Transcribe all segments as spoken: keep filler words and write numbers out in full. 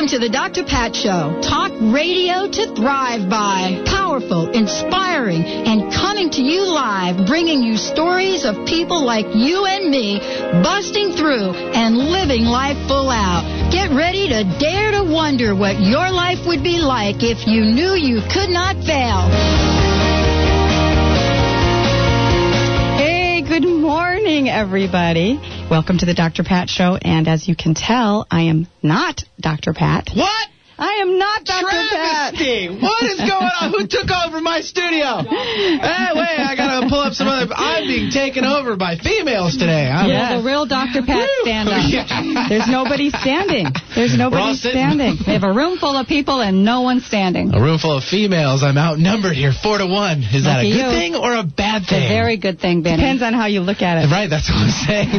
to the Doctor Pat Show. Talk radio to thrive by. Powerful, inspiring, and coming to you live, bringing you stories of people like you and me busting through and living life full out. Get ready to dare to wonder what your life would be like if you knew you could not fail. Hey, good morning, everybody. Welcome to the Doctor Pat Show, and as you can tell, I am not Doctor Pat. What? I am not Doctor Travesty! Pat. What is going on? Who took over my studio? Hey, wait, I gotta pull up some other... I'm being taken over by females today. I'm Yeah, the real Doctor Pat stand up. Yeah. There's nobody standing. There's nobody standing. They have a room full of people and no one standing. A room full of females. I'm outnumbered here, four to one. Is that a Lucky good you. thing or a bad thing? It's a very good thing, Benny. Depends on how you look at it. Right, that's what I'm saying.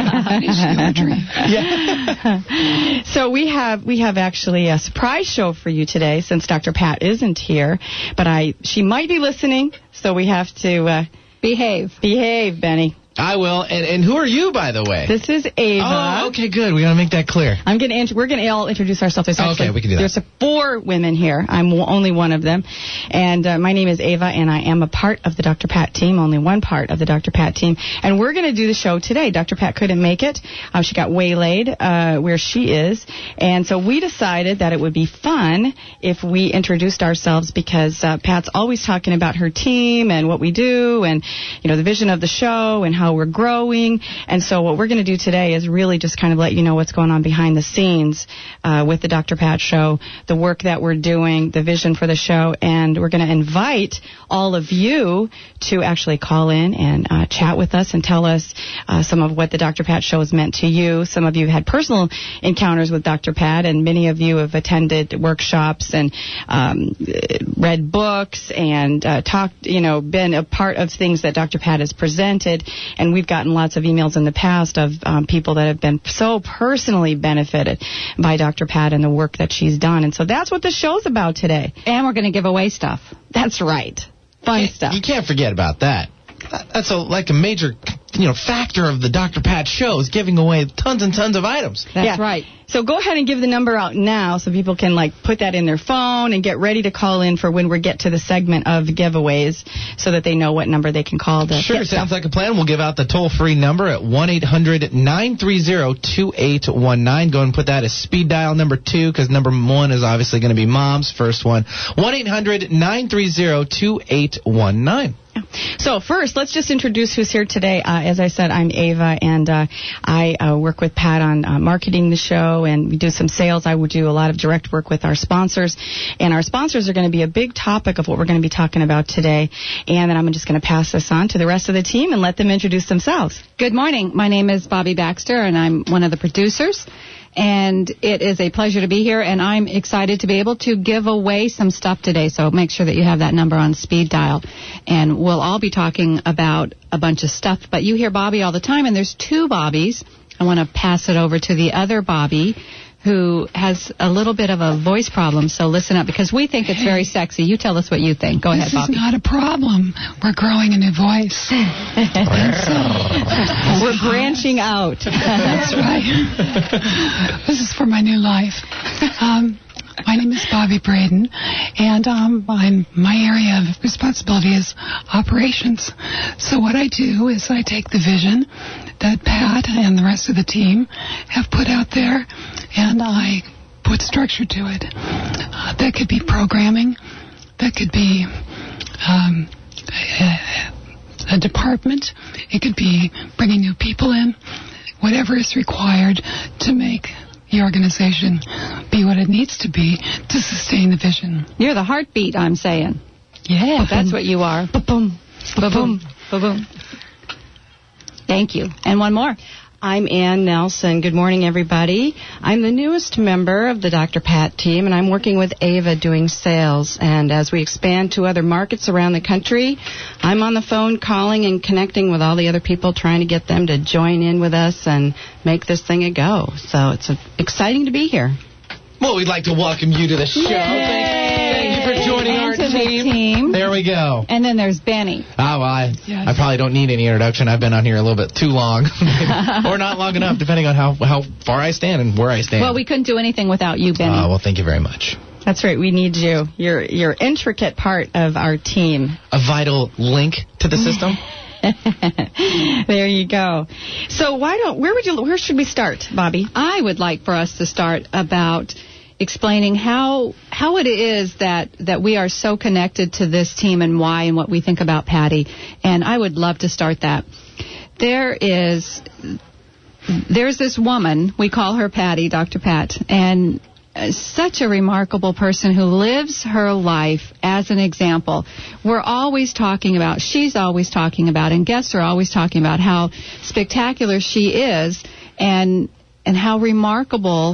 Yeah. So we have we have actually a surprise show for you today, since Doctor Pat isn't here, but I she might be listening, so we have to uh, Behave. behave, Benny. I will. And, and who are you, by the way? This is Ava. Oh, okay, good. We gotta make that clear. I'm gonna int- we're gonna all introduce ourselves. There's Okay, actually- we can do that. There's four women here. I'm w- only one of them, and uh, my name is Ava, and I am a part of the Doctor Pat team. Only one part of the Doctor Pat team, and we're gonna do the show today. Doctor Pat couldn't make it. Um, she got waylaid uh, where she is, and so we decided that it would be fun if we introduced ourselves, because uh, Pat's always talking about her team and what we do, and you know the vision of the show and how we're growing. And so what we're going to do today is really just kind of let you know what's going on behind the scenes uh, with the Doctor Pat Show, the work that we're doing, the vision for the show, and we're going to invite all of you to actually call in and uh, chat with us and tell us uh, some of what the Doctor Pat Show has meant to you. Some of you had personal encounters with Doctor Pat, and many of you have attended workshops and um, read books and uh, talked, you know, been a part of things that Doctor Pat has presented, and we've gotten lots of emails in the past of um, people that have been so personally benefited by Doctor Pat and the work that she's done. And so that's what the show's about today. And we're going to give away stuff. That's right. Fun You stuff. You can't forget about that. That's a, like a major, you know, factor of the Doctor Pat Show is giving away tons and tons of items. That's Yeah. right. So go ahead and give the number out now so people can, like, put that in their phone and get ready to call in for when we get to the segment of giveaways so that they know what number they can call to Sure, get sounds stuff. like a plan. We'll give out the toll-free number at one eight hundred nine three zero two eight one nine. Go and put that as speed dial number two, because number one is obviously going to be Mom's first one. one eight hundred nine three zero two eight one nine. So first, let's just introduce who's here today. Uh, as I said, I'm Ava, and uh, I uh, work with Pat on uh, marketing the show, and we do some sales. I would do a lot of direct work with our sponsors, and our sponsors are going to be a big topic of what we're going to be talking about today. And then I'm just going to pass this on to the rest of the team and let them introduce themselves. Good morning. My name is Bobby Baxter, and I'm one of the producers. And it is a pleasure to be here, and I'm excited to be able to give away some stuff today. So make sure that you have that number on speed dial. And we'll all be talking about a bunch of stuff. But you hear Bobby all the time, and there's two Bobbies. I want to pass it over to the other Bobby, who has a little bit of a voice problem. So listen up, because we think it's very sexy. You tell us what you think. Go this ahead, Bobby. This is not a problem. We're growing a new voice. We're branching out. That's right. This is for my new life. Um, my name is Bobby Braden, and um, I'm, my area of responsibility is operations. So what I do is I take the vision that Pat and the rest of the team have put out there, and I put structure to it. Uh, that could be programming. That could be um, a, a department. It could be bringing new people in. Whatever is required to make the organization be what it needs to be to sustain the vision. You're the heartbeat, I'm saying. Yeah. That's what you are. Ba-boom. Ba-boom. Ba-boom. Thank you. And one more. I'm Ann Nelson. Good morning, everybody. I'm the newest member of the Doctor Pat team, and I'm working with Ava doing sales. And as we expand to other markets around the country, I'm on the phone calling and connecting with all the other people, trying to get them to join in with us and make this thing a go. So it's a, exciting to be here. Well, we'd like to welcome you to the show. Yay! Thank you for joining and our to the team. team. There we go. And then there's Benny. Oh, well, I, Yes. I probably don't need any introduction. I've been on here a little bit too long. Or not long enough, depending on how, how far I stand and where I stand. Well, we couldn't do anything without you, Benny. Uh, well, thank you very much. That's right. We need you. You're you're intricate part of our team. A vital link to the system. There you go. So why don't where would you where should we start, Bobby? I would like for us to start about explaining how how it is that, that we are so connected to this team and why and what we think about Patty. And I would love to start that. There is there's this woman, we call her Patty, Doctor Pat, and such a remarkable person who lives her life as an example. We're always talking about, she's always talking about, and guests are always talking about how spectacular she is and and how remarkable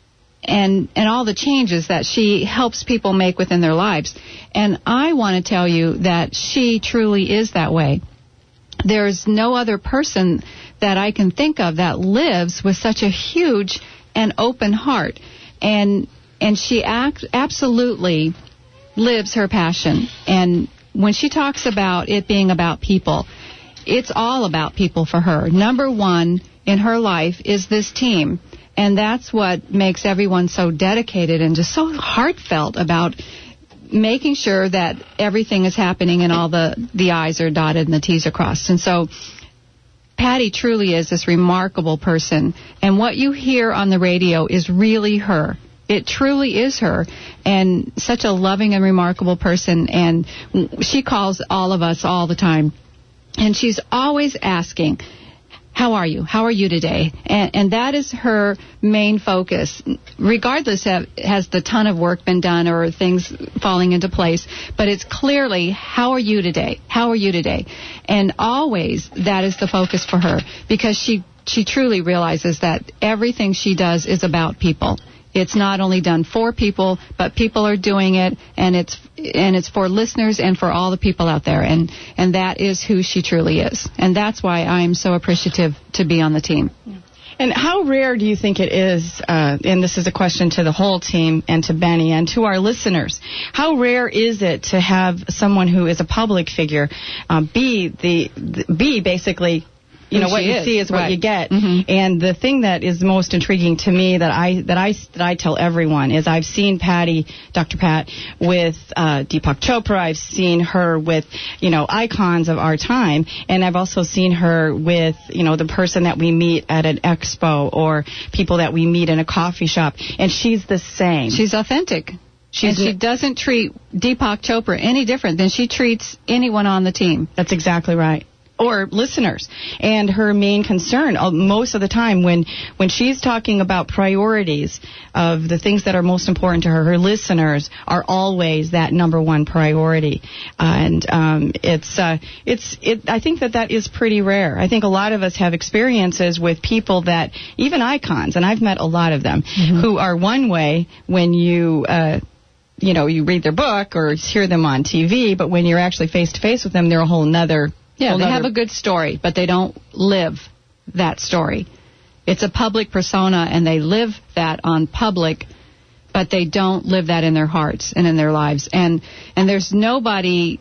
and and all the changes that she helps people make within their lives. And I want to tell you that she truly is that way. There's no other person that I can think of that lives with such a huge and open heart. And and she act, absolutely lives her passion. And when she talks about it being about people, it's all about people for her. Number one in her life is this team. And that's what makes everyone so dedicated and just so heartfelt about making sure that everything is happening and all the, the I's are dotted and the T's are crossed. And so Patty truly is this remarkable person, and what you hear on the radio is really her. It truly is her, and such a loving and remarkable person, and she calls all of us all the time, and she's always asking, how are you? How are you today? And, and that is her main focus. Regardless of has the ton of work been done or things falling into place, but it's clearly, how are you today? How are you today? And always that is the focus for her, because she, she truly realizes that everything she does is about people. It's not only done for people, but people are doing it, and it's and it's for listeners and for all the people out there, and and that is who she truly is, and that's why I'm so appreciative to be on the team. And how rare do you think it is, uh, and this is a question to the whole team and to Benny and to our listeners, how rare is it to have someone who is a public figure um, be the, the be basically you know, what you is. see is right. what you get. Mm-hmm. And the thing that is most intriguing to me that I that I that I tell everyone is I've seen Patty, Doctor Pat, with uh, Deepak Chopra. I've seen her with, you know, icons of our time, and I've also seen her with, you know, the person that we meet at an expo or people that we meet in a coffee shop, and she's the same. She's authentic. She's and she doesn't treat Deepak Chopra any different than she treats anyone on the team. That's exactly right. Or listeners. And her main concern, uh, most of the time, when, when she's talking about priorities of the things that are most important to her, her listeners are always that number one priority. Uh, and um, it's, uh, it's, it. I think that that is pretty rare. I think a lot of us have experiences with people that, even icons, and I've met a lot of them, mm-hmm. who are one way when you... Uh, you know, you read their book or hear them on T V, but when you're actually face-to-face with them, they're a whole nother... Yeah, they have a good story, but they don't live that story. It's a public persona, and they live that on public, but they don't live that in their hearts and in their lives. And and there's nobody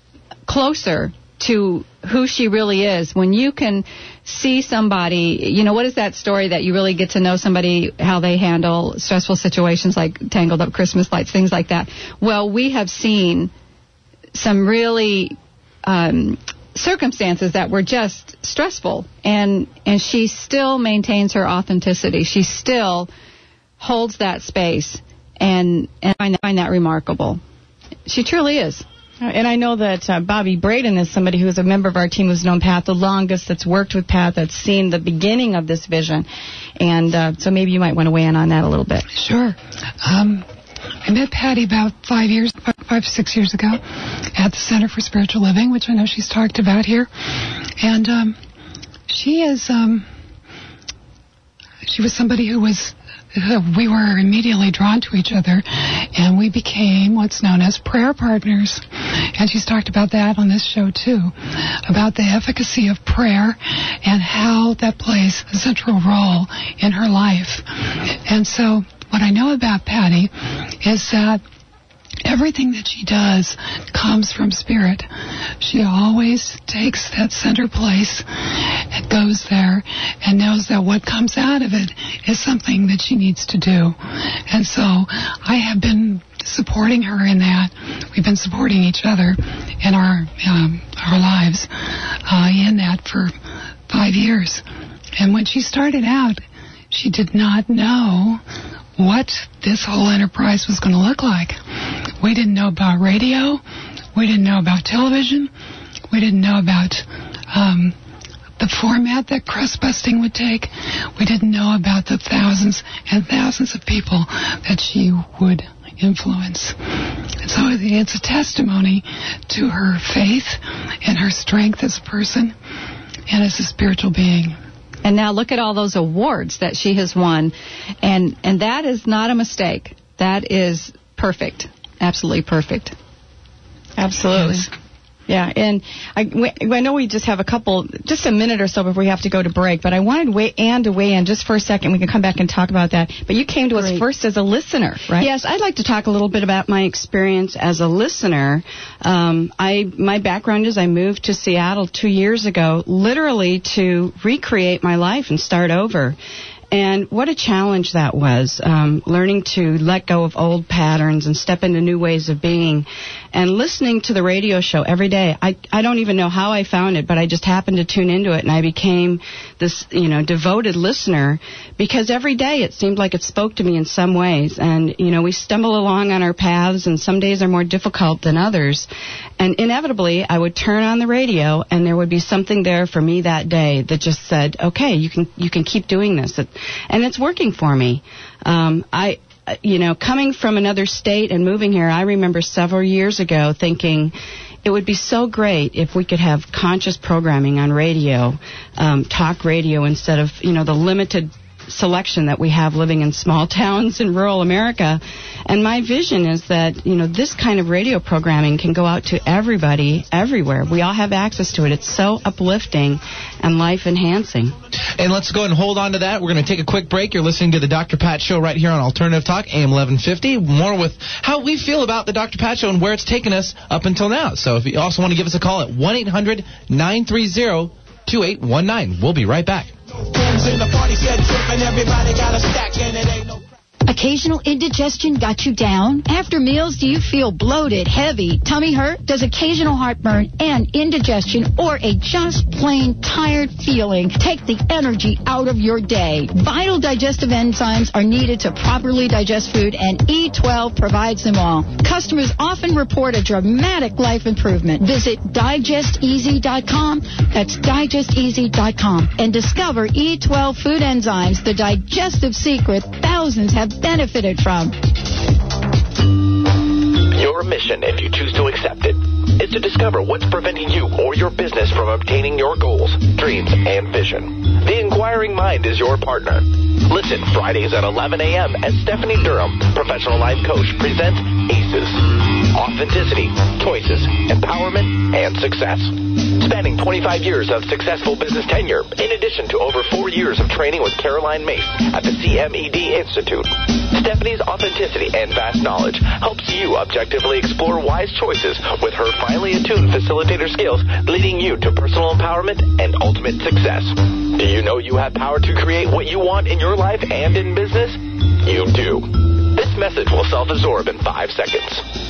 closer to who she really is. When you can see somebody, you know, what is that story that you really get to know somebody, how they handle stressful situations like tangled up Christmas lights, things like that. Well, we have seen some really... Um, circumstances that were just stressful, and and she still maintains her authenticity. She still holds that space, and and I find that remarkable. She truly is. And I know that uh, Bobby Braden is somebody who is a member of our team who's known Pat the longest, that's worked with Pat, that's seen the beginning of this vision, and uh, so maybe you might want to weigh in on that a little bit. Sure. Um, I met Patty about five years, five, six years ago at the Center for Spiritual Living, which I know she's talked about here. And um, she is, um, she was somebody who was, uh, we were immediately drawn to each other, and we became what's known as prayer partners. And she's talked about that on this show, too, about the efficacy of prayer and how that plays a central role in her life. And so... what I know about Patty is that everything that she does comes from spirit. She always takes that center place and goes there and knows that what comes out of it is something that she needs to do. And so I have been supporting her in that. We've been supporting each other in our um, our lives uh, in that for five years. And when she started out, she did not know what this whole enterprise was going to look like. We didn't know about radio. We didn't know about television. We didn't know about um, the format that crust busting would take. We didn't know about the thousands and thousands of people that she would influence. And so it's a testimony to her faith and her strength as a person and as a spiritual being. And now look at all those awards that she has won. And and that is not a mistake. That is perfect. Absolutely perfect. Absolutely. Yes. Yeah, and I, I know we just have a couple, just a minute or so before we have to go to break, but I wanted weigh, Ann to weigh in just for a second. We can come back and talk about that. But you came to us Great. first as a listener, right? Yes, I'd like to talk a little bit about my experience as a listener. Um, I my background is I moved to Seattle two years ago, literally to recreate my life and start over. And what a challenge that was, um, learning to let go of old patterns and step into new ways of being. And listening to the radio show every day, I, I don't even know how I found it, but I just happened to tune into it, and I became this, you know, devoted listener, because every day it seemed like it spoke to me in some ways. And, you know, we stumble along on our paths, and some days are more difficult than others. And inevitably, I would turn on the radio, and there would be something there for me that day that just said, okay, you can you can keep doing this. It, and it's working for me. Um, I... You know, coming from another state and moving here, I remember several years ago thinking it would be so great if we could have conscious programming on radio, um, talk radio, instead of, you know, the limited selection that we have living in small towns in rural America. And my vision is that, you know, this kind of radio programming can go out to everybody, everywhere. We all have access to it. It's so uplifting and life-enhancing. And let's go ahead and hold on to that. We're going to take a quick break. You're listening to the Doctor Pat Show right here on Alternative Talk, A M eleven fifty. More with how we feel about the Doctor Pat Show and where it's taken us up until now. So if you also want to give us a call at one eight hundred nine three zero two eight one nine. We'll be right back. Occasional indigestion got you down? After meals, do you feel bloated, heavy, tummy hurt? Does occasional heartburn and indigestion or a just plain tired feeling take the energy out of your day? Vital digestive enzymes are needed to properly digest food, and E twelve provides them all. Customers often report a dramatic life improvement. Visit digest easy dot com. That's digest easy dot com. And discover E twelve food enzymes, the digestive secret thousands have benefited from. Your mission, if you choose to accept it, is to discover what's preventing you or your business from obtaining your goals, dreams, and vision. The Inquiring Mind is your partner. Listen Fridays at eleven a.m. as Stephanie Durham, professional life coach, presents ACES. Authenticity, choices, empowerment, and success. Spanning twenty-five years of successful business tenure, in addition to over four years of training with Caroline Mace at the C M E D Institute, Stephanie's authenticity and vast knowledge helps you objectively explore wise choices with her finely attuned facilitator skills, leading you to personal empowerment and ultimate success. Do you know you have power to create what you want in your life and in business? You do. This message will self-absorb in five seconds.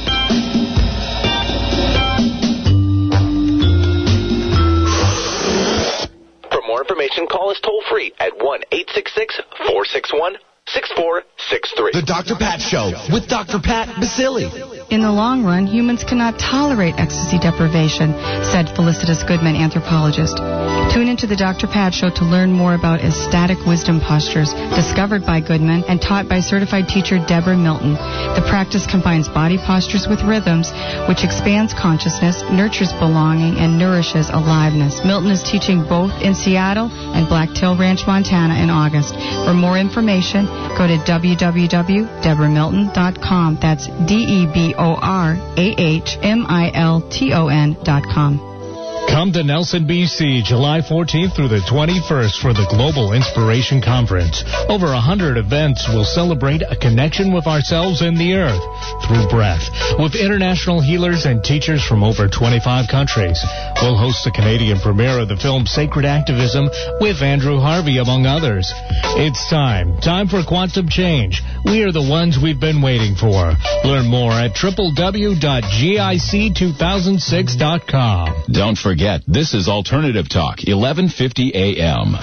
For more information, call us toll-free at one eight six six, four six one, six four six three. The Doctor Pat Show with Doctor Pat Baccili. In the long run, humans cannot tolerate ecstasy deprivation, said Felicitas Goodman, anthropologist. Tune into the Doctor Pat Show to learn more about ecstatic wisdom postures discovered by Goodman and taught by certified teacher Deborah Milton. The practice combines body postures with rhythms, which expands consciousness, nurtures belonging, and nourishes aliveness. Milton is teaching both in Seattle and Blacktail Ranch, Montana in August. For more information, go to w w w dot deborah milton dot com. That's D E B O R A H M I L T O N dot com. Come to Nelson, B C, July fourteenth through the twenty-first for the Global Inspiration Conference. Over one hundred events will celebrate a connection with ourselves and the earth through breath. With international healers and teachers from over twenty-five countries. We'll host the Canadian premiere of the film Sacred Activism with Andrew Harvey, among others. It's time. Time for quantum change. We are the ones we've been waiting for. Learn more at w w w dot g i c two thousand six dot com. Don't forget, this is Alternative Talk, eleven fifty a m.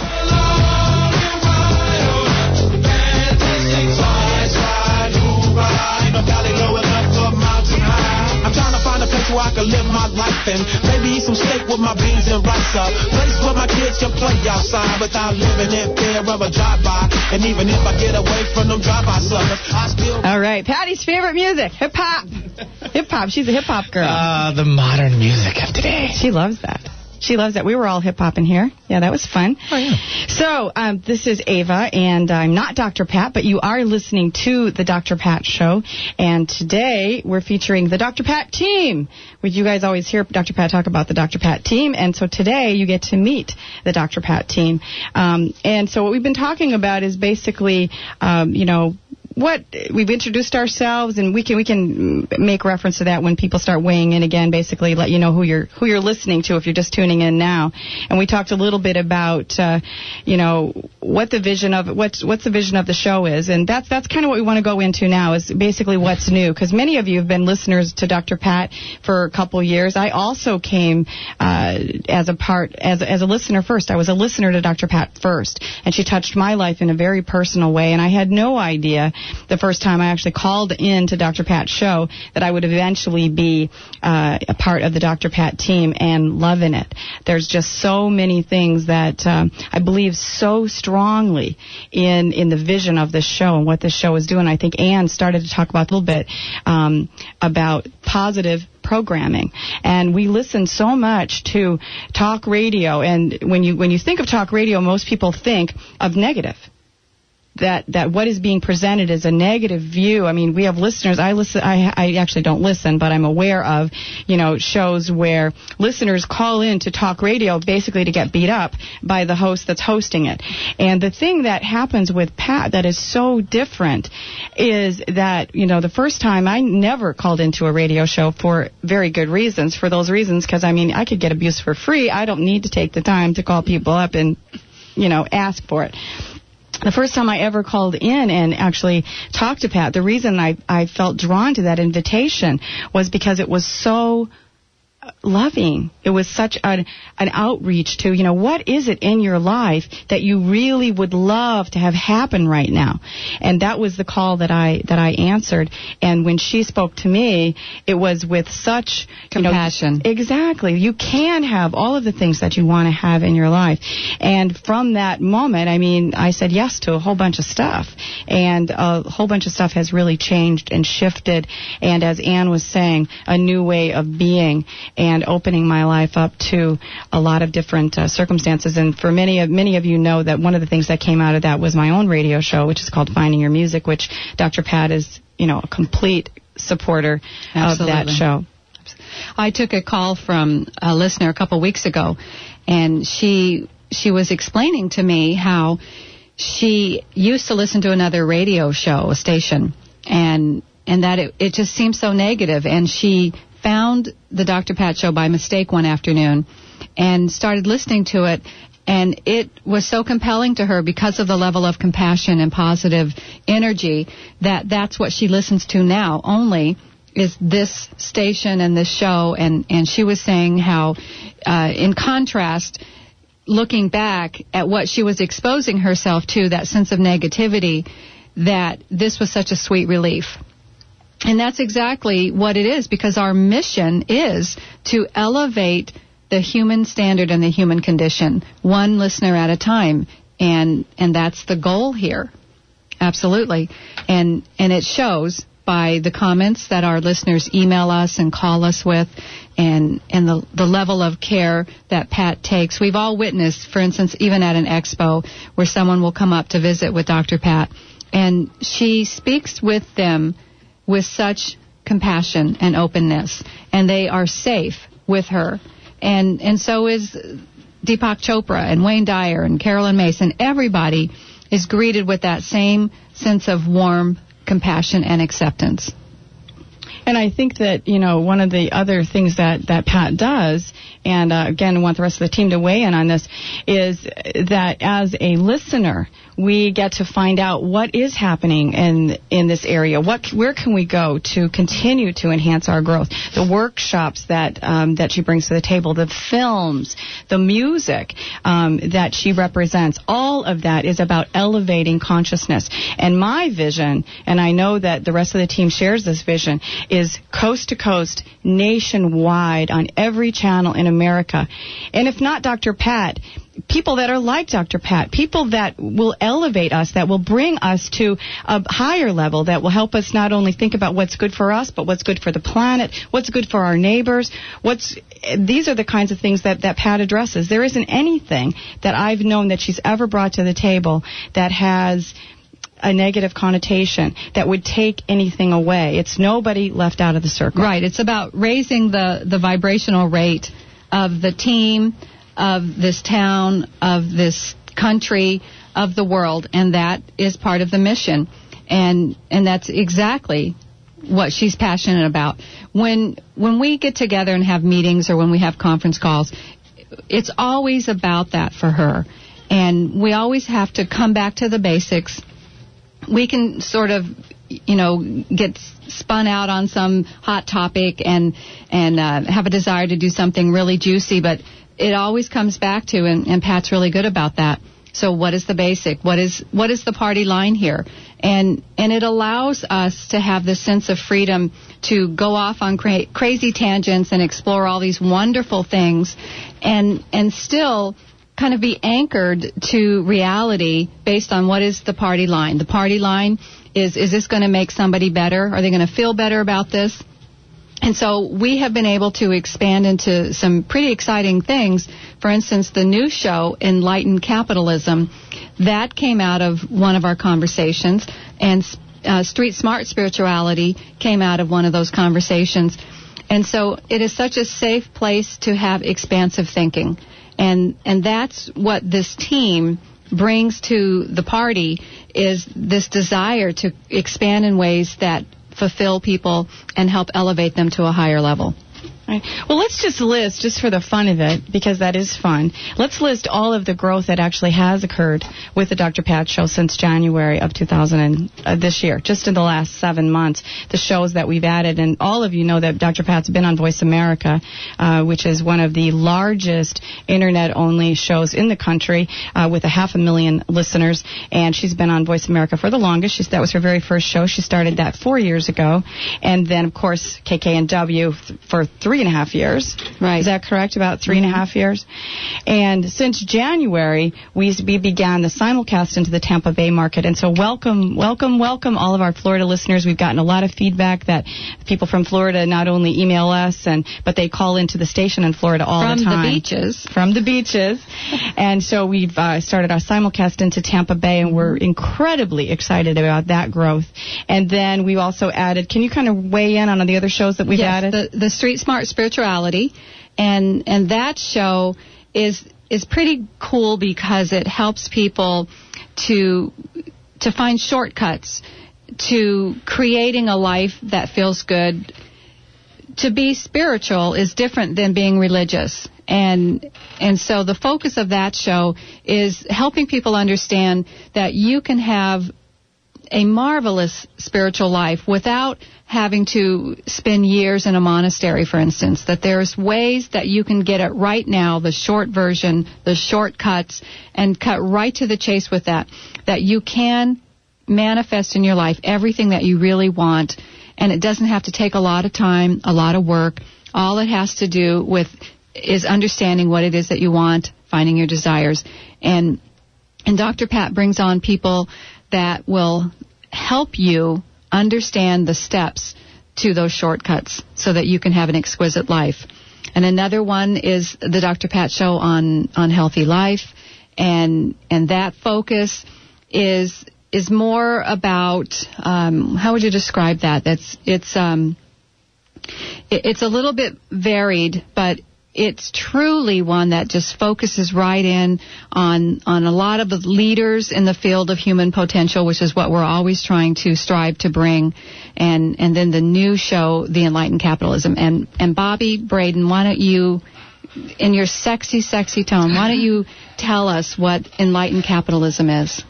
I'm trying to find a place where I can live my life and maybe eat some steak with my beans and rice. A place where my kids can play outside without living in fear of a drive-by. And even if I get away from them drive-by suckers, I still... All right, Patty's favorite music, hip-hop. Hip-hop. She's a hip-hop girl. Uh, the modern music of today. She loves that. She loves that. We were all hip-hopping here. Yeah, that was fun. Oh, yeah. So, um, this is Ava, and I'm not Doctor Pat, but you are listening to the Doctor Pat Show. And today, we're featuring the Doctor Pat team, which you guys always hear Doctor Pat talk about the Doctor Pat team. And so today, you get to meet the Doctor Pat team. Um, and so what we've been talking about is basically, um, you know, what we've introduced ourselves, and we can we can make reference to that when people start weighing in again. Basically, let you know who you're who you're listening to if you're just tuning in now. And we talked a little bit about uh, you know what the vision of what's what's the vision of the show is, and that's that's kind of what we want to go into now is basically what's new, because many of you have been listeners to Doctor Pat for a couple years. I also came uh, as a part as as a listener first. I was a listener to Doctor Pat first, and she touched my life in a very personal way, and I had no idea the first time I actually called in to Doctor Pat's show that I would eventually be uh, a part of the Doctor Pat team and loving it. There's just so many things that um, I believe so strongly in in the vision of this show and what this show is doing. I think Ann started to talk about a little bit um, about positive programming, and we listen so much to talk radio, and when you when you think of talk radio, most people think of negative. That, that what is being presented is a negative view. I mean, we have listeners. I listen. I, I actually don't listen, but I'm aware of, you know, shows where listeners call in to talk radio basically to get beat up by the host that's hosting it. And the thing that happens with Pat that is so different is that, you know, the first time I never called into a radio show for very good reasons. For those reasons, because I mean, I could get abuse for free. I don't need to take the time to call people up and, you know, ask for it. The first time I ever called in and actually talked to Pat, the reason I, I felt drawn to that invitation was because it was so loving. It was such an, an outreach to, you know, what is it in your life that you really would love to have happen right now? And that was the call that I that I answered. And when she spoke to me, it was with such compassion. You know, exactly. You can have all of the things that you want to have in your life. And from that moment, I mean, I said yes to a whole bunch of stuff. And a whole bunch of stuff has really changed and shifted. And as Ann was saying, a new way of being and opening my life up to a lot of different uh, circumstances. And for many of many of you know that one of the things that came out of that was my own radio show, which is called Finding Your Music, which Doctor Pat is, you know, a complete supporter Absolutely. of that show. I took a call from a listener a couple weeks ago, and she she was explaining to me how she used to listen to another radio show, a station, and and that it, it just seemed so negative, and she found the Doctor Pat show by mistake one afternoon and started listening to it, and it was so compelling to her because of the level of compassion and positive energy that that's what she listens to now only is this station and this show. And, and she was saying how, uh, in contrast, looking back at what she was exposing herself to, that sense of negativity, that this was such a sweet relief. And that's exactly what it is, because our mission is to elevate the human standard and the human condition, one listener at a time. And and that's the goal here. Absolutely. And and it shows by the comments that our listeners email us and call us with, and and the, the level of care that Pat takes. We've all witnessed, for instance, even at an expo, where someone will come up to visit with Doctor Pat, and she speaks with them with such compassion and openness, and they are safe with her. And and so is Deepak Chopra and Wayne Dyer and Carolyn Mason. Everybody is greeted with that same sense of warm compassion and acceptance. And I think that, you know, one of the other things that, that Pat does, and uh, again, I want the rest of the team to weigh in on this, is that as a listener, we get to find out what is happening in in this area. What, where can we go to continue to enhance our growth? The workshops that um, that she brings to the table, the films, the music um, that she represents, all of that is about elevating consciousness. And my vision, and I know that the rest of the team shares this vision, is coast to coast, nationwide, on every channel in America. And if not Doctor Pat, people that are like Doctor Pat, people that will elevate us, that will bring us to a higher level, that will help us not only think about what's good for us, but what's good for the planet, what's good for our neighbors. What's these are the kinds of things that, that Pat addresses. There isn't anything that I've known that she's ever brought to the table that has a negative connotation that would take anything away. It's nobody left out of the circle. Right. It's about raising the, the vibrational rate of the team, of this town, of this country, of the world, and that is part of the mission. And and that's exactly what she's passionate about. When when we get together and have meetings or when we have conference calls, it's always about that for her. And we always have to come back to the basics. We can sort of, you know, get spun out on some hot topic and and uh, have a desire to do something really juicy, but it always comes back to, and, and Pat's really good about that. So what is the basic? What is what is the party line here? And and it allows us to have this sense of freedom to go off on cra- crazy tangents and explore all these wonderful things, and and still kind of be anchored to reality based on what is the party line. The party line is, is this going to make somebody better? Are they going to feel better about this? And so we have been able to expand into some pretty exciting things. For instance, the new show, Enlightened Capitalism, that came out of one of our conversations, and uh, Street Smart Spirituality came out of one of those conversations. And so it is such a safe place to have expansive thinking. And and that's what this team brings to the party, is this desire to expand in ways that fulfill people and help elevate them to a higher level. Right. Well, let's just list, just for the fun of it, because that is fun, let's list all of the growth that actually has occurred with the Doctor Pat Show since January of two thousand and, uh, this year, just in the last seven months, the shows that we've added. And all of you know that Doctor Pat's been on Voice America, uh, which is one of the largest Internet-only shows in the country, uh, with a half a million listeners. And she's been on Voice America for the longest. She's, that was her very first show. She started that four years ago. And then, of course, K K N W th- for three and a half years. Right. Is that correct? About three mm-hmm. and a half years. And since January, we, we began the simulcast into the Tampa Bay market. And so welcome, welcome, welcome all of our Florida listeners. We've gotten a lot of feedback that people from Florida not only email us, and but they call into the station in Florida all from the time. From the beaches. From the beaches. And so we've uh, started our simulcast into Tampa Bay, and we're incredibly excited about that growth. And then we've also added, can you kind of weigh in on the other shows that we've yes, added? The, the Street Smart Spirituality, and and that show is is pretty cool because it helps people to to find shortcuts to creating a life that feels good. To be spiritual is different than being religious, and and so the focus of that show is helping people understand that you can have a marvelous spiritual life without having to spend years in a monastery, for instance, that there's ways that you can get it right now, the short version, the shortcuts, and cut right to the chase with that, that you can manifest in your life everything that you really want, and it doesn't have to take a lot of time, a lot of work. All it has to do with is understanding what it is that you want, finding your desires. And and Doctor Pat brings on people that will help you understand the steps to those shortcuts so that you can have an exquisite life. And another one is the Doctor Pat Show on, on healthy life, and and that focus is is more about um, how would you describe that? That's it's um it, it's a little bit varied, but it's truly one that just focuses right in on on a lot of the leaders in the field of human potential, which is what we're always trying to strive to bring. And and then the new show, The Enlightened Capitalism. And and Bobby Braden, why don't you, in your sexy, sexy tone, why don't you tell us what Enlightened Capitalism is?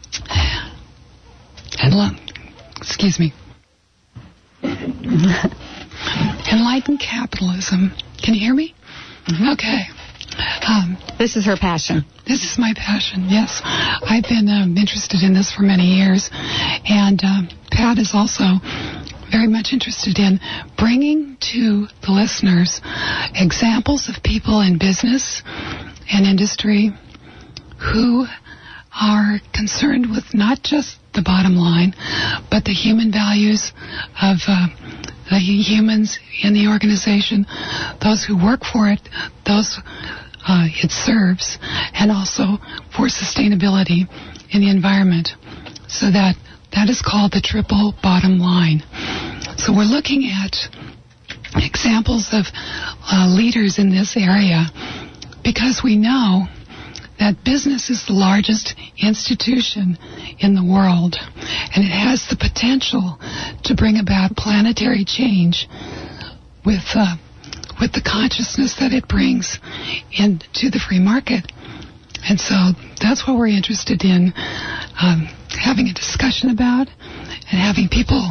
Enli- Excuse me. Enlightened Capitalism. Can you hear me? Mm-hmm. Okay. Um, this is her passion. This is my passion, yes. I've been um, interested in this for many years. And um, Pat is also very much interested in bringing to the listeners examples of people in business and industry who are concerned with not just the bottom line, but the human values of uh, the humans in the organization, those who work for it, those uh, it serves, and also for sustainability in the environment. So that that is called the triple bottom line. So we're looking at examples of uh, leaders in this area because we know that business is the largest institution in the world, and it has the potential to bring about planetary change with uh, with the consciousness that it brings into the free market. And so that's what we're interested in um, having a discussion about and having people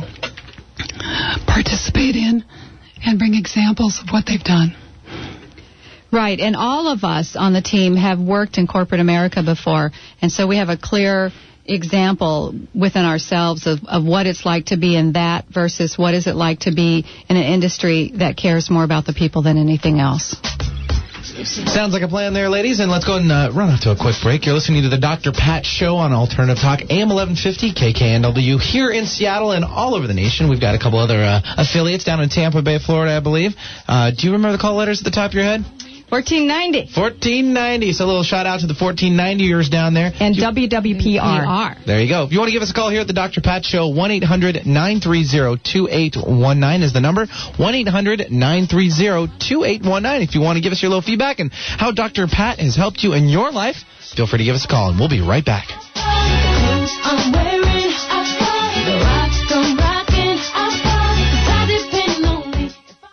participate in and bring examples of what they've done. Right, and all of us on the team have worked in corporate America before, and so we have a clear example within ourselves of, of what it's like to be in that versus what is it like to be in an industry that cares more about the people than anything else. Sounds like a plan there, ladies, and let's go and uh, run off to a quick break. You're listening to the Doctor Pat Show on Alternative Talk, A M eleven fifty, K K N W, here in Seattle and all over the nation. We've got a couple other uh, affiliates down in Tampa Bay, Florida, I believe. Uh, do you remember the call letters at the top of your head? fourteen ninety. fourteen ninety. So a little shout out to the fourteen ninety-ers down there. And you, W W P R. There you go. If you want to give us a call here at the Doctor Pat Show, one eight hundred nine three zero two eight one nine is the number. one eight hundred nine three zero two eight one nine. If you want to give us your little feedback and how Doctor Pat has helped you in your life, feel free to give us a call, and we'll be right back. I'm wearing the rocks come rocking, I depend on me.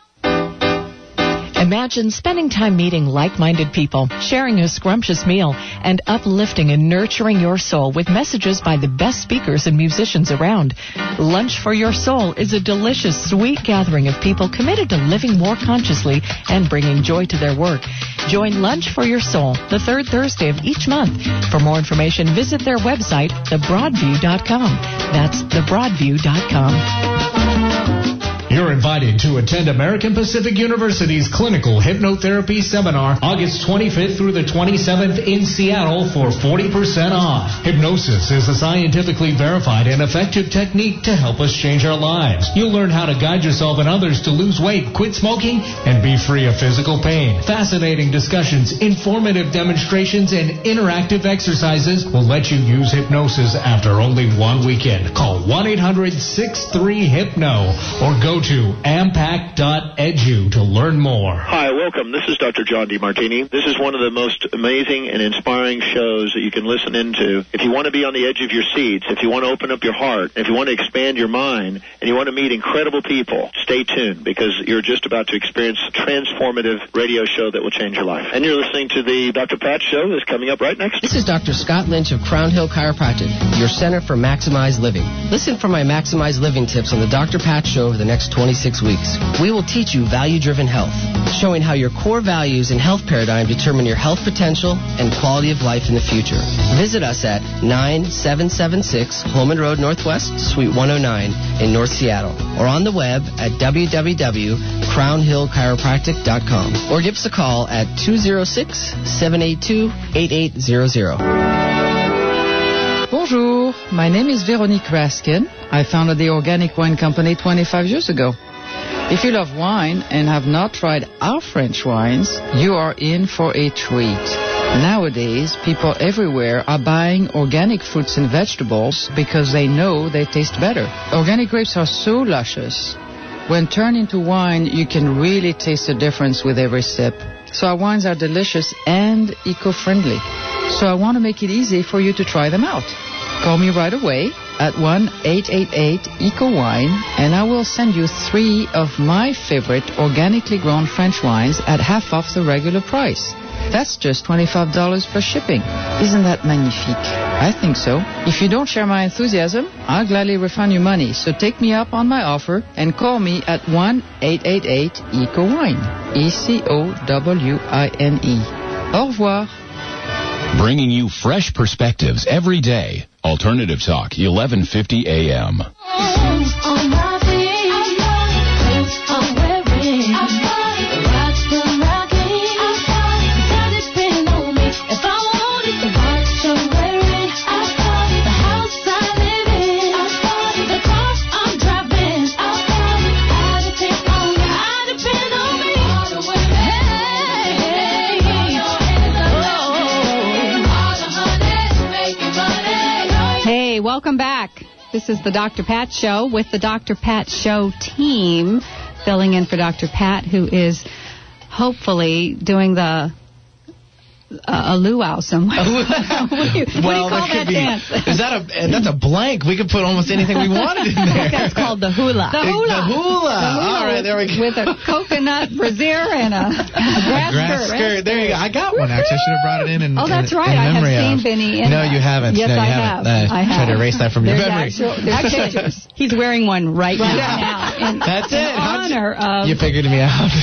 Imagine spending time meeting like-minded people, sharing a scrumptious meal, and uplifting and nurturing your soul with messages by the best speakers and musicians around. Lunch for Your Soul is a delicious, sweet gathering of people committed to living more consciously and bringing joy to their work. Join Lunch for Your Soul the third Thursday of each month. For more information, visit their website, the broadview dot com. That's the broadview dot com. You're invited to attend American Pacific University's Clinical Hypnotherapy Seminar August twenty-fifth through the twenty-seventh in Seattle for forty percent off. Hypnosis is a scientifically verified and effective technique to help us change our lives. You'll learn how to guide yourself and others to lose weight, quit smoking, and be free of physical pain. Fascinating discussions, informative demonstrations, and interactive exercises will let you use hypnosis after only one weekend. Call one eight hundred six three hypno or go to ampac dot edu to learn more. Hi, welcome. This is Doctor John DeMartini. This is one of the most amazing and inspiring shows that you can listen into. If you want to be on the edge of your seats, if you want to open up your heart, if you want to expand your mind, and you want to meet incredible people, stay tuned because you're just about to experience a transformative radio show that will change your life. And you're listening to the Doctor Pat Show that's coming up right next. This is Doctor Scott Lynch of Crown Hill Chiropractic, your center for maximized living. Listen for my maximized living tips on the Doctor Pat Show over the next twenty-six weeks. We will teach you value-driven health, showing how your core values and health paradigm determine your health potential and quality of life in the future. Visit us at nine seven seven six Holman Road Northwest, Suite one oh nine in North Seattle, or on the web at w w w dot crown hill chiropractic dot com, or give us a call at two oh six, seven eight two, eight eight zero zero. Bonjour, my name is Veronique Raskin. I founded the Organic Wine Company twenty-five years ago. If you love wine and have not tried our French wines, you are in for a treat. Nowadays, people everywhere are buying organic fruits and vegetables because they know they taste better. Organic grapes are so luscious. When turned into wine, you can really taste the difference with every sip. So our wines are delicious and eco-friendly. So I want to make it easy for you to try them out. Call me right away at one eight eight eight eco wine, and I will send you three of my favorite organically grown French wines at half off the regular price. That's just twenty-five dollars plus shipping. Isn't that magnifique? I think so. If you don't share my enthusiasm, I'll gladly refund your money. So take me up on my offer and call me at one eight eight eight eco wine. E C O W I N E. Au revoir. Bringing you fresh perspectives every day. Alternative Talk, eleven fifty A M. Welcome back. This is the Doctor Pat Show with the Doctor Pat Show team, filling in for Doctor Pat, who is hopefully doing the uh, a luau somewhere. what do you, what well, do you call that be, dance? Is that a that's a blank? We could put almost anything we wanted in there. That's called the hula. The hula. The hula. The hula. All right, there we go. With a coconut brassiere and a, a grass, a grass skirt. skirt. There you go. I got one actually. I should have brought it in. in oh, that's in, right. in I have seen of. Vinny in No, that. you haven't. Yes, no, you I haven't. have. Uh, I have. Try to erase that from there's your memory. Actual, there's pictures. He's wearing one right, right now. now. In, That's in it. honor you, of. You figured me out.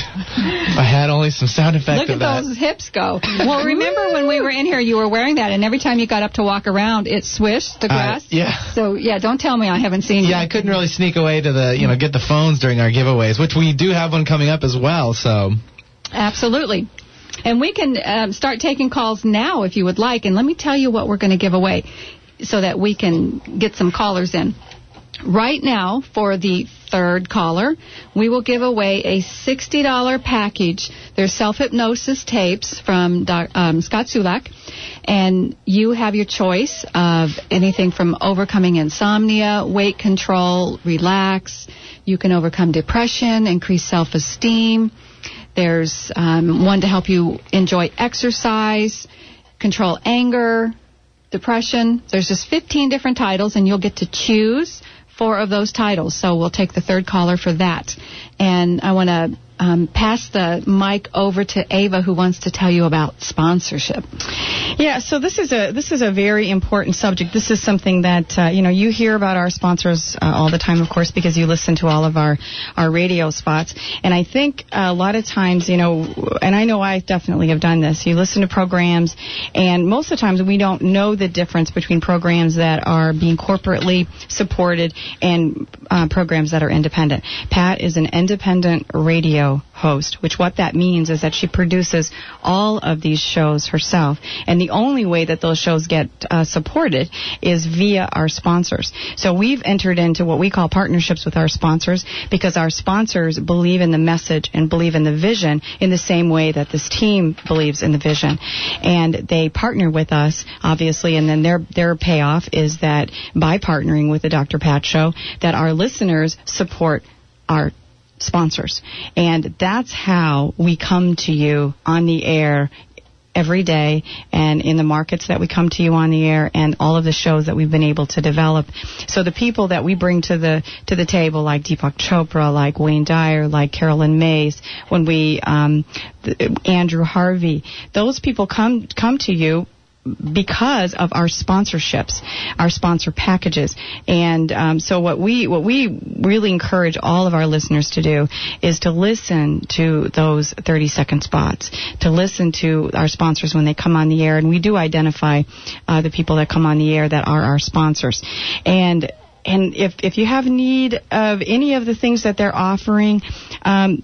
I had only some sound effect Look of at that. those hips go. Well, remember when we were in here, you were wearing that, and every time you got up to walk around, it swished the grass. Uh, yeah. So yeah, don't tell me I haven't seen you. Yeah, I couldn't really sneak away to the, you know, get the phones during our giveaways, which we do have one coming up as well. So. Absolutely. And we can um, start taking calls now if you would like. And let me tell you what we're going to give away so that we can get some callers in. Right now, for the third caller, we will give away a sixty dollars package. There's self-hypnosis tapes from Doc, um, Scott Sulak, and you have your choice of anything from overcoming insomnia, weight control, relax. You can overcome depression, increase self-esteem. There's um, one to help you enjoy exercise, control anger, depression. There's just fifteen different titles, and you'll get to choose four of those titles. So we'll take the third caller for that. And I want to um, pass the mic over to Ava, who wants to tell you about sponsorship. Yeah, so this is a this is a very important subject. This is something that uh, you know you hear about our sponsors uh, all the time, of course, because you listen to all of our our radio spots. And I think a lot of times, you know, and I know I definitely have done this. You listen to programs, and most of the times we don't know the difference between programs that are being corporately supported and uh, programs that are independent. Pat is an independent radio host, which what that means is that she produces all of these shows herself. And the only way that those shows get uh, supported is via our sponsors. So we've entered into what we call partnerships with our sponsors because our sponsors believe in the message and believe in the vision in the same way that this team believes in the vision. And they partner with us, obviously, and then their their payoff is that by partnering with the Doctor Pat Show, that our listeners support our sponsors. And that's how we come to you on the air every day and in the markets that we come to you on the air and all of the shows that we've been able to develop. So the people that we bring to the to the table, like Deepak Chopra, like Wayne Dyer, like Carolyn Mays, when we um, Andrew Harvey, those people come come to you because of our sponsorships, our sponsor packages. And um, so what we what we really encourage all of our listeners to do is to listen to those thirty-second spots, to listen to our sponsors when they come on the air. And we do identify uh, the people that come on the air that are our sponsors. And and if, if you have need of any of the things that they're offering, um,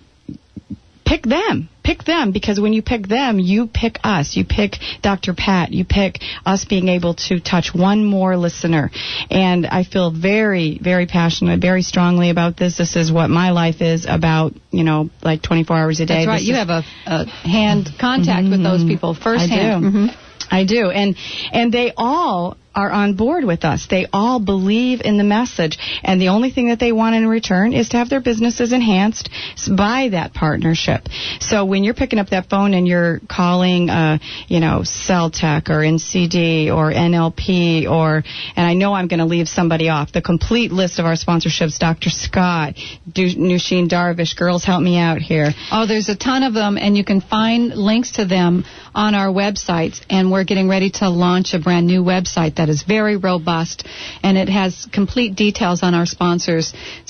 pick them. Pick them, because when you pick them, you pick us. You pick Doctor Pat. You pick us being able to touch one more listener. And I feel very, very passionate, very strongly about this. This is what my life is about, you know, like twenty-four hours a day. That's right. This you is, have a, a hand contact mm-hmm. with those people firsthand. I do. Mm-hmm. I do. And, and they all are on board with us. They all believe in the message, and the only thing that they want in return is to have their businesses enhanced by that partnership. So when you're picking up that phone and you're calling, uh, you know, Celtech or N C D or N L P or, and I know I'm going to leave somebody off, the complete list of our sponsorships, Doctor Scott, du- Nusheen Darvish, girls help me out here. Oh, there's a ton of them, and you can find links to them on our websites, and we're getting ready to launch a brand new website that is very robust, and it has complete details on our sponsors.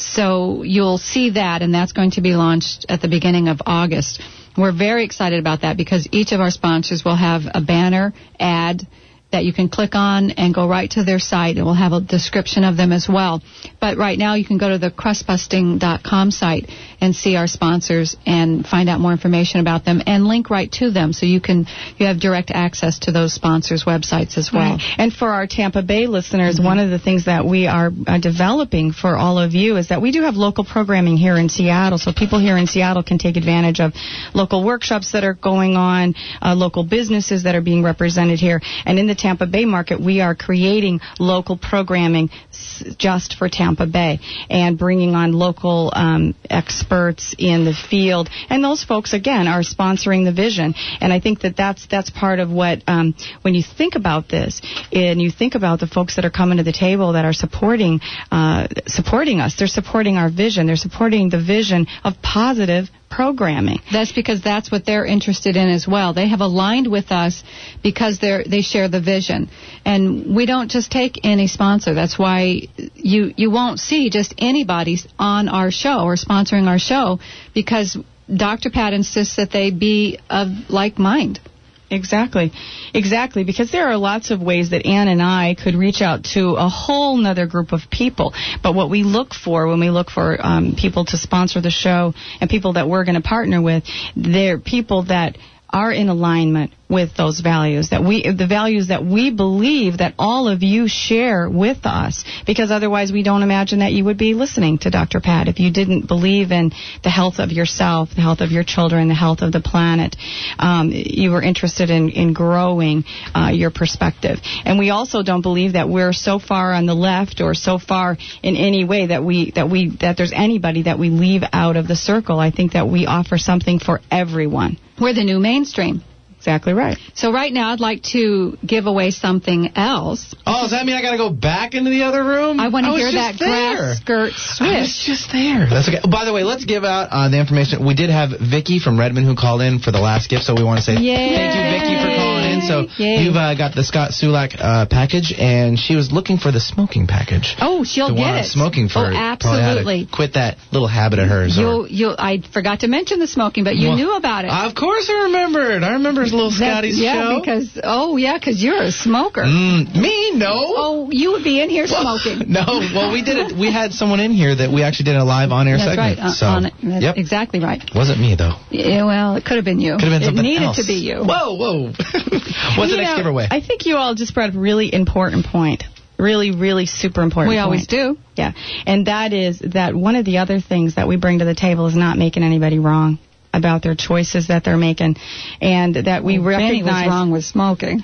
So you'll see that, and that's going to be launched at the beginning of August. We're very excited about that because each of our sponsors will have a banner ad that you can click on and go right to their site. It will have a description of them as well. But right now you can go to the crust busting dot com site and see our sponsors and find out more information about them and link right to them, so you can you have direct access to those sponsors' websites as well. Right. And for our Tampa Bay listeners, mm-hmm. one of the things that we are uh, developing for all of you is that we do have local programming here in Seattle, so people here in Seattle can take advantage of local workshops that are going on, uh, local businesses that are being represented here. And in the Tampa Bay market, we are creating local programming s- just for Tampa Bay and bringing on local um, experts in the field. And those folks, again, are sponsoring the vision. And I think that that's, that's part of what, um, when you think about this and you think about the folks that are coming to the table that are supporting, uh, supporting us, they're supporting our vision. They're supporting the vision of positive programming. That's because that's what they're interested in as well. They have aligned with us because they they share the vision. And we don't just take any sponsor. That's why you you won't see just anybody on our show or sponsoring our show, because Doctor Pat insists that they be of like mind. Exactly. Exactly. Because there are lots of ways that Ann and I could reach out to a whole nother group of people. But what we look for when we look for um, people to sponsor the show and people that we're going to partner with, they're people that are in alignment with those values, that we, the values that we believe that all of you share with us, because otherwise we don't imagine that you would be listening to Doctor Pat if you didn't believe in the health of yourself, the health of your children, the health of the planet. Um, you were interested in, in growing uh, your perspective. And we also don't believe that we're so far on the left or so far in any way that we, that we, that there's anybody that we leave out of the circle. I think that we offer something for everyone. We're the new mainstream. Exactly right. So right now I'd like to give away something else. Oh, does that mean I got to go back into the other room? I want to I hear that there. grass skirt swish. I was just there. That's okay. Oh, by the way, let's give out uh, the information. We did have Vicky from Redmond who called in for the last gift, so we want to say Yay. thank you, Vicky, for calling in. So Yay. you've uh, got the Scott Sulak uh, package, and she was looking for the smoking package. Oh, she'll the get one it. Smoking for oh, absolutely. Quit that little habit of hers. You'll, you'll, I forgot to mention the smoking, but you well, knew about it. Of course I remembered. I remember his little Scotty's yeah, show. Because, oh, yeah, because you're a smoker. Mm, me? No. Oh, you would be in here smoking. No. Well, we did it. We had someone in here that we actually did a live on-air That's segment. right. Uh, so, on it. That's yep. exactly right. Wasn't me, though. Yeah, well, it could have been you. Could have been it something needed else. to be you. Whoa, whoa. What's the you next know, giveaway? I think you all just brought up a really important point. Really, really super important We point. always do. Yeah. And that is that one of the other things that we bring to the table is not making anybody wrong about their choices that they're making, and that we well, recognize... Benny was wrong with smoking.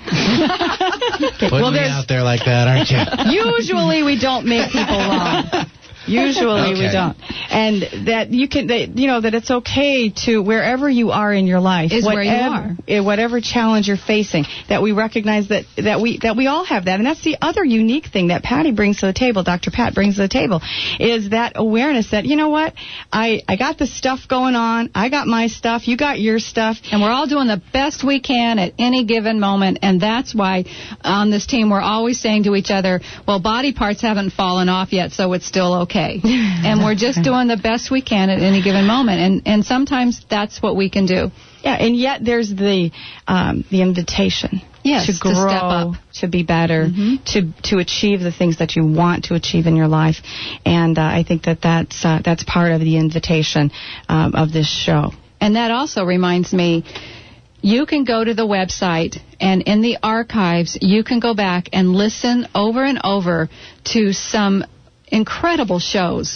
Putting well, me out there like that, aren't you? Usually we don't make people wrong. Usually okay. we don't. And that you can, that, you know, that it's okay to, wherever you are in your life, is whatever, where you are. eh, whatever challenge you're facing, that we recognize that, that we that we all have that. And that's the other unique thing that Patty brings to the table, Doctor Pat brings to the table, is that awareness that, you know what, I, I got the stuff going on, I got my stuff, you got your stuff. And we're all doing the best we can at any given moment. And that's why on this team we're always saying to each other, well, body parts haven't fallen off yet, so it's still okay. Okay. And we're just doing the best we can at any given moment. And and sometimes that's what we can do. Yeah, and yet there's the um, the invitation yes, to grow, to step up, to be better, mm-hmm. to to achieve the things that you want to achieve in your life. And uh, I think that that's, uh, that's part of the invitation um, of this show. And that also reminds me, you can go to the website, and in the archives, you can go back and listen over and over to some incredible shows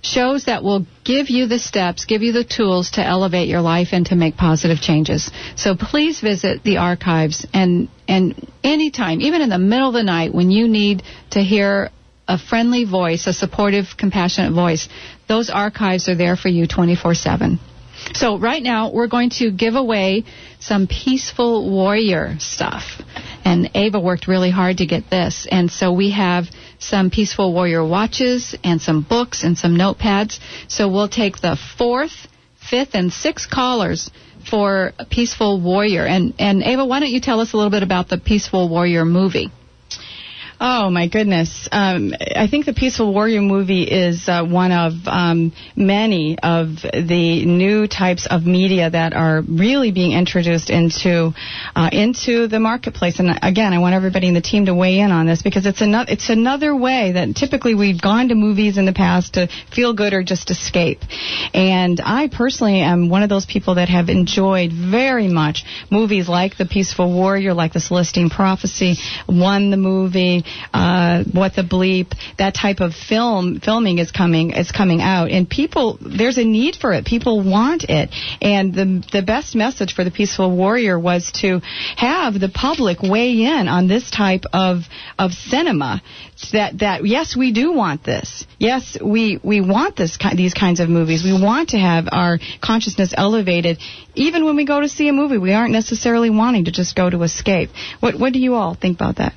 shows that will give you the steps, give you the tools to elevate your life and to make positive changes. So please visit the archives, and and anytime, even in the middle of the night when you need to hear a friendly voice, a supportive, compassionate voice, those archives are there for you twenty-four seven. So right now we're going to give away some Peaceful Warrior stuff. And Ava worked really hard to get this. And so we have some Peaceful Warrior watches and some books and some notepads. So we'll take the fourth, fifth, and sixth callers for Peaceful Warrior. And, and Ava, why don't you tell us a little bit about the Peaceful Warrior movie? Oh, my goodness. Um, I think the Peaceful Warrior movie is uh, one of um, many of the new types of media that are really being introduced into uh, into the marketplace. And again, I want everybody in the team to weigh in on this, because it's another it's another way that typically we've gone to movies in the past to feel good or just escape. And I personally am one of those people that have enjoyed very much movies like The Peaceful Warrior, like The Celestine Prophecy, One the movie, Uh, What the Bleep, that type of film filming is coming is coming out, and people, there's a need for it. People want it, and the the best message for the Peaceful Warrior was to have the public weigh in on this type of of cinema. That that yes, we do want this. Yes, we we want this these kinds of movies. We want to have our consciousness elevated, even when we go to see a movie. We aren't necessarily wanting to just go to escape. What what do you all think about that?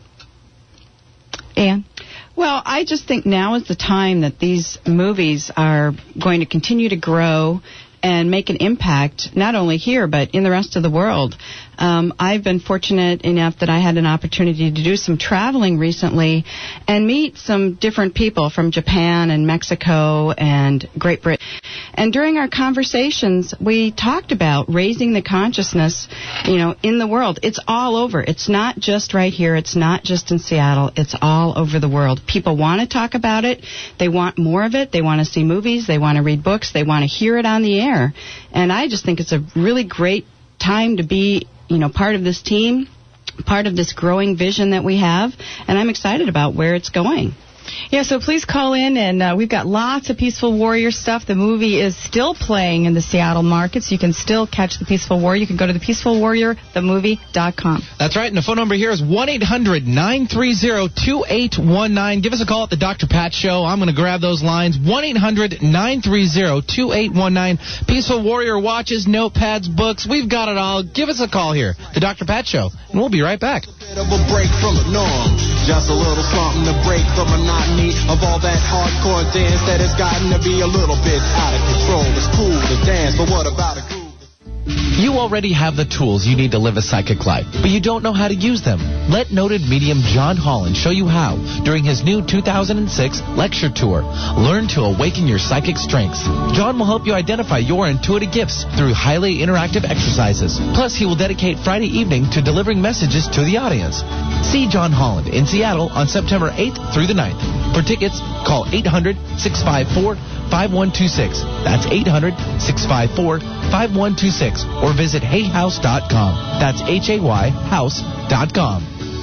Ann? Well, I just think now is the time that these movies are going to continue to grow and make an impact, not only here, but in the rest of the world. Um, I've been fortunate enough that I had an opportunity to do some traveling recently and meet some different people from Japan and Mexico and Great Britain. And during our conversations, we talked about raising the consciousness, you know, in the world. It's all over. It's not just right here. It's not just in Seattle. It's all over the world. People want to talk about it. They want more of it. They want to see movies. They want to read books. They want to hear it on the air. And I just think it's a really great time to be, you know, part of this team, part of this growing vision that we have, and I'm excited about where it's going. Yeah, so please call in, and uh, we've got lots of Peaceful Warrior stuff. The movie is still playing in the Seattle market, so you can still catch the Peaceful Warrior. You can go to the peaceful warrior the movie dot com. That's right, and the phone number here is one eight hundred nine three zero two eight one nine. Give us a call at the Doctor Pat Show. I'm going to grab those lines, one eight hundred nine three zero two eight one nine. Peaceful Warrior watches, notepads, books, we've got it all. Give us a call here, the Doctor Pat Show, and we'll be right back. Bit of a break from the norm, just a little something to break the monotony of all that hardcore dance that has gotten to be a little bit out of control. It's cool to dance, but what about a groove? You already have the tools you need to live a psychic life, but you don't know how to use them. Let noted medium John Holland show you how during his new two thousand six lecture tour. Learn to awaken your psychic strengths. John will help you identify your intuitive gifts through highly interactive exercises. Plus, he will dedicate Friday evening to delivering messages to the audience. See John Holland in Seattle on September eighth through the ninth. For tickets, call eight hundred six five four five one two six. That's eight hundred six five four five one two six. Or visit hay house dot com. That's H A Y house dot com.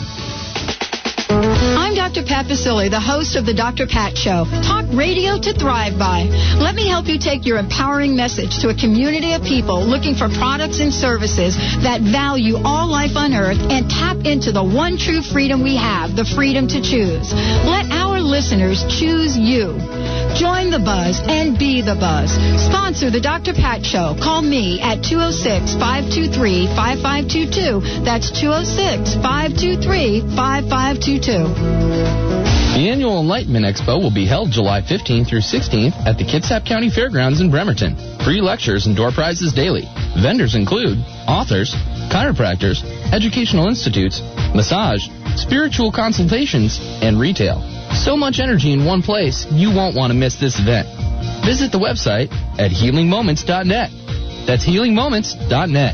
I'm Doctor Pat Basile, the host of the Doctor Pat Show. Talk radio to thrive by. Let me help you take your empowering message to a community of people looking for products and services that value all life on earth and tap into the one true freedom we have, the freedom to choose. Let our listeners choose you. Join the buzz and be the buzz. Sponsor the Doctor Pat Show. Call me at two oh six, five two three, five five two two. That's two oh six, five two three, five five two two. The annual Enlightenment Expo will be held July fifteenth through sixteenth at the Kitsap County Fairgrounds in Bremerton. Free lectures and door prizes daily. Vendors include authors, chiropractors, educational institutes, massage, spiritual consultations, and retail. So much energy in one place, you won't want to miss this event. Visit the website at healing moments dot net. That's healing moments dot net.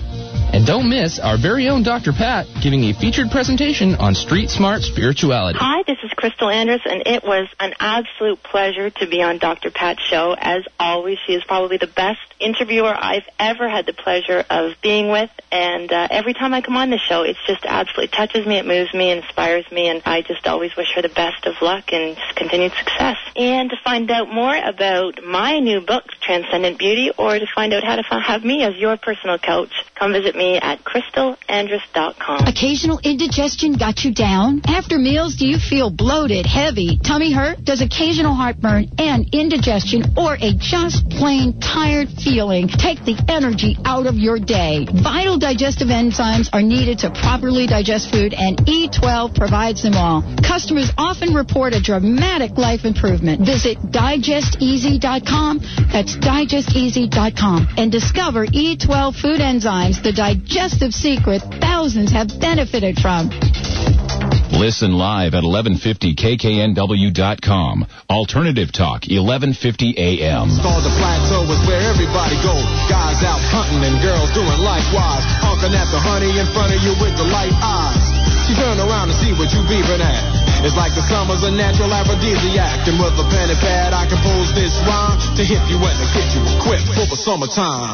And don't miss our very own Doctor Pat giving a featured presentation on street smart spirituality. Hi, this is Crystal Andrus, and it was an absolute pleasure to be on Doctor Pat's show. As always, she is probably the best interviewer I've ever had the pleasure of being with, and uh, every time I come on the show, it's just absolutely touches me, it moves me, inspires me, and I just always wish her the best of luck and continued success. And to find out more about my new book, Transcendent Beauty, or to find out how to f- have me as your personal coach, come visit me at crystal andrus dot com. Occasional indigestion got you down? After meals, do you feel bloated, heavy, tummy hurt? Does occasional heartburn and indigestion or a just plain tired feeling take the energy out of your day? Vital digestive enzymes are needed to properly digest food, and E twelve provides them all. Customers often report a dramatic life improvement. Visit digest easy dot com. That's digest easy dot com. And discover E twelve food enzymes, the digestive secret thousands have benefited from. Listen live at eleven fifty K K N W dot com. Alternative Talk, eleven fifty A M. It's called the plateau, is where everybody goes. Guys out hunting and girls doing likewise. Honking at the honey in front of you with the light eyes. She turn around and see what you beeping at. It's like the summer's a natural aphrodisiac. And with a pen and pad, I compose this rhyme to hit you and to get you equipped for the summertime.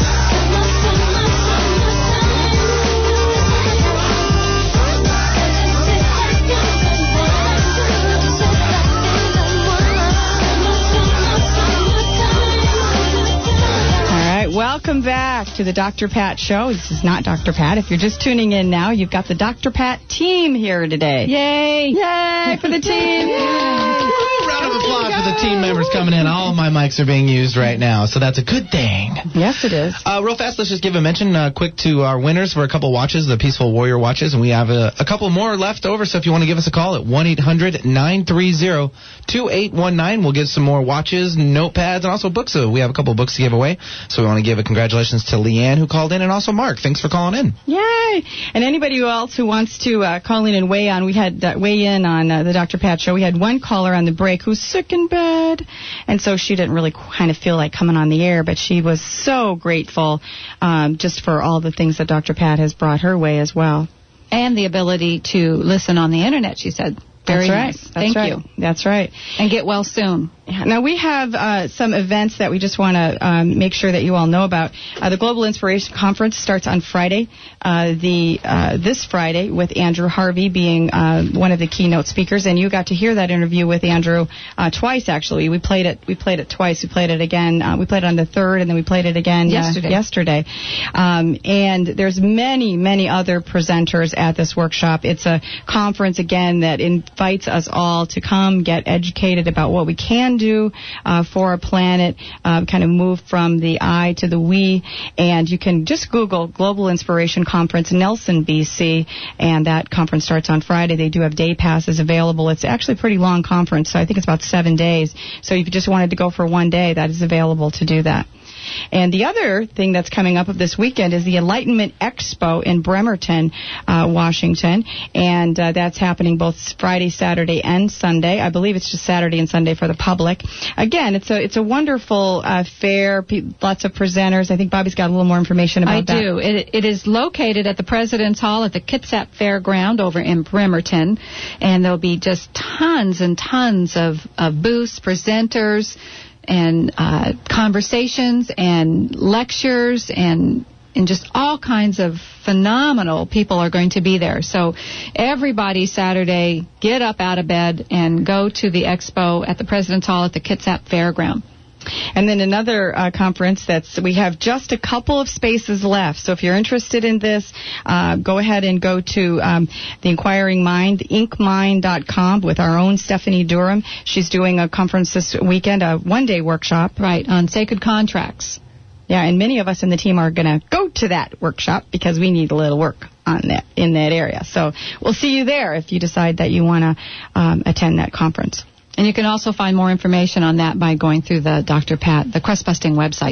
Welcome back to the Doctor Pat Show. This is not Doctor Pat. If you're just tuning in now, you've got the Doctor Pat team here today. Yay! Yay for the team! Yay! Round of applause for the team members coming in. All of my mics are being used right now, so that's a good thing. Yes, it is. Uh, real fast, let's just give a mention uh, quick to our winners for a couple watches, the Peaceful Warrior watches, and we have a, a couple more left over, so if you want to give us a call at one eight hundred nine three zero two eight one nine, we'll give some more watches, notepads, and also books. So we have a couple books to give away, so we want to give a congratulations to Leanne who called in, and also Mark. Thanks for calling in. Yay! And anybody else who wants to uh, call in and weigh on, we had uh, weigh in on uh, the Doctor Pat Show. We had one caller on the break who's sick in bed, and so she didn't really kind of feel like coming on the air, but she was so grateful um, just for all the things that Doctor Pat has brought her way as well. And the ability to listen on the internet, she said. Very That's right. nice. That's Thank right. you. That's right. And get well soon. Now, we have uh, some events that we just want to um, make sure that you all know about. Uh, the Global Inspiration Conference starts on Friday, uh, the uh, this Friday, with Andrew Harvey being uh, one of the keynote speakers. And you got to hear that interview with Andrew uh, twice, actually. We played it We played it twice. We played it again. Uh, we played it on the third, and then we played it again yesterday. Uh, yesterday. Um, and there's many, many other presenters at this workshop. It's a conference, again, that invites us all to come get educated about what we can do uh, for our planet, uh, kind of move from the I to the we, and you can just Google Global Inspiration Conference Nelson, B C, and that conference starts on Friday. They do have day passes available. It's actually a pretty long conference, so I think it's about seven days. So if you just wanted to go for one day, that is available to do that. And the other thing that's coming up of this weekend is the Enlightenment Expo in Bremerton, uh, Washington, and uh, that's happening both Friday, Saturday, and Sunday. I believe it's just Saturday and Sunday for the public. Again, it's a it's a wonderful uh, fair, pe- lots of presenters. I think Bobby's got a little more information about I that. I do. It, it is located at the President's Hall at the Kitsap Fairground over in Bremerton, and there'll be just tons and tons of, of booths, presenters, and uh, conversations and lectures and and just all kinds of phenomenal people are going to be there. So everybody Saturday, get up out of bed and go to the expo at the President's Hall at the Kitsap Fairground. And then another uh, conference that's, we have just a couple of spaces left. So if you're interested in this, uh, go ahead and go to um, the Inquiring Mind, ink mind dot com, with our own Stephanie Durham. She's doing a conference this weekend, a one-day workshop. Right, on sacred contracts. Yeah, and many of us in the team are going to go to that workshop because we need a little work on that in that area. So we'll see you there if you decide that you want to um, attend that conference. And you can also find more information on that by going through the Doctor Pat, the Crust Busting website.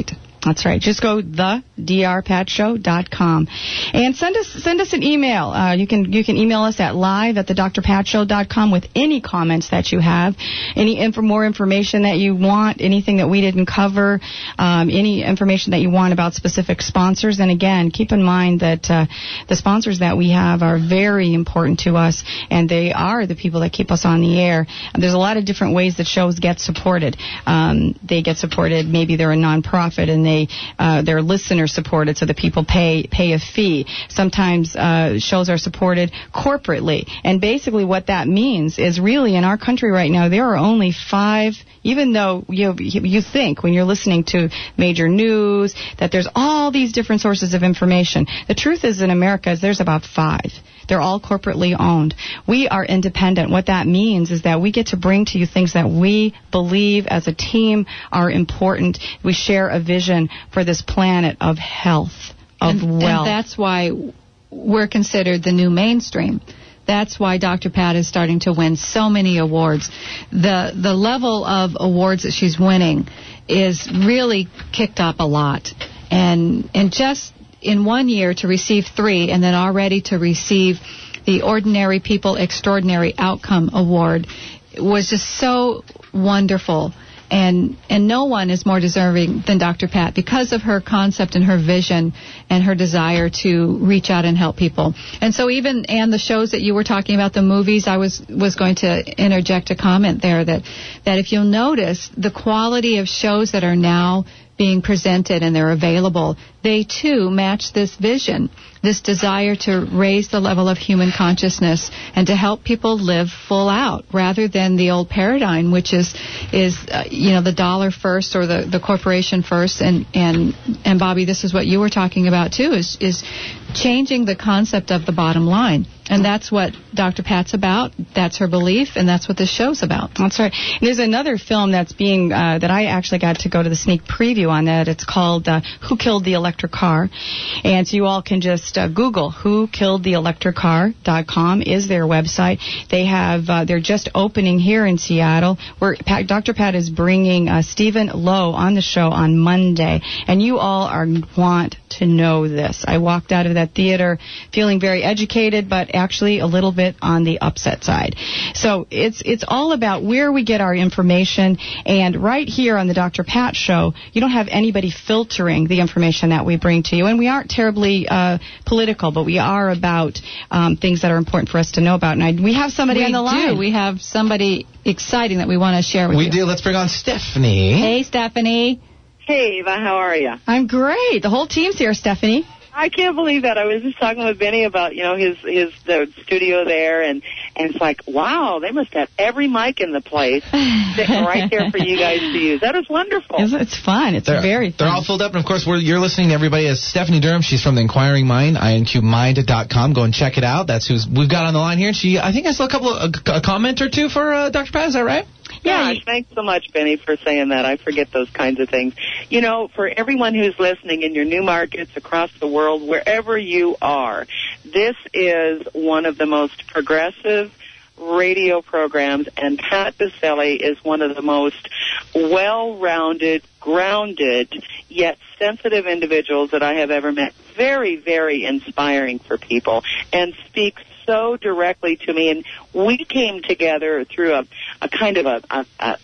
That's right. Just go the d r pat show dot com and send us send us an email. Uh, you can you can email us at live at the d r pat show dot com with any comments that you have, any info, more information that you want, anything that we didn't cover, um, any information that you want about specific sponsors. And again, keep in mind that uh, the sponsors that we have are very important to us, and they are the people that keep us on the air. There's a lot of different ways that shows get supported. Um, they get supported. Maybe they're a nonprofit and they They, uh, they're listener supported, so the people pay pay a fee. Sometimes uh, shows are supported corporately, and basically what that means is really in our country right now there are only five. Even though you you think when you're listening to major news that there's all these different sources of information, the truth is in America is there's about five. They're all corporately owned. We are independent. What that means is that we get to bring to you things that we believe as a team are important. We share a vision for this planet of health, of and, wealth. And that's why we're considered the new mainstream. That's why Doctor Pat is starting to win so many awards. The the level of awards that she's winning is really kicked up a lot. And and just in one year to receive three, and then already to receive the Ordinary People Extraordinary Outcome Award was just so wonderful. And and no one is more deserving than Doctor Pat because of her concept and her vision and her desire to reach out and help people. And so even, and the shows that you were talking about, the movies, I was, was going to interject a comment there that, that if you'll notice, the quality of shows that are now being presented and they're available, they too match this vision, this desire to raise the level of human consciousness and to help people live full out rather than the old paradigm, which is, is uh, you know, the dollar first or the, the corporation first. And, and, and Bobby, this is what you were talking about too, is, is changing the concept of the bottom line. And that's what Doctor Pat's about. That's her belief, and that's what this show's about. That's right. And there's another film that's being, uh, that I actually got to go to the sneak preview on that. It's called uh, Who Killed the Electric Car? And so you all can just uh, Google who killed the electric car dot com is their website. They have, uh, they're just opening here in Seattle, where Pat, Doctor Pat is bringing uh, Stephen Lowe on the show on Monday. And you all are want to know this. I walked out of that theater feeling very educated, but actually a little bit on the upset side. So it's it's all about where we get our information, and right here on the Doctor Pat Show, you don't have anybody filtering the information that we bring to you, and we aren't terribly uh, political, but we are about um, things that are important for us to know about. And I, we have somebody we on the line. Do. We have somebody exciting that we want to share with we you. We do. Let's bring on Stephanie. Hey, Stephanie. Hey, Eva, how are you? I'm great. The whole team's here, Stephanie. I can't believe that. I was just talking with Benny about, you know, his his the studio there, and and it's like, wow, they must have every mic in the place sitting right there for you guys to use. That is wonderful. It's, it's fun. It's they're, very fun. They're all filled up, and of course, we're, you're listening to everybody as Stephanie Durham. She's from the Inquiring Mind, I N Q mind dot com. Go and check it out. That's who's we've got on the line here. And she, I think, I saw a couple of a, a comment or two for uh, Doctor Pat. Is that right? Yeah. Gosh, thanks so much, Benny, for saying that. I forget those kinds of things. You know, for everyone who's listening in your new markets across the world, wherever you are, this is one of the most progressive radio programs, and Pat Baselli is one of the most well-rounded, grounded, yet sensitive individuals that I have ever met. Very, very inspiring for people, and speaks so directly to me. And we came together through a, a kind of a, a, a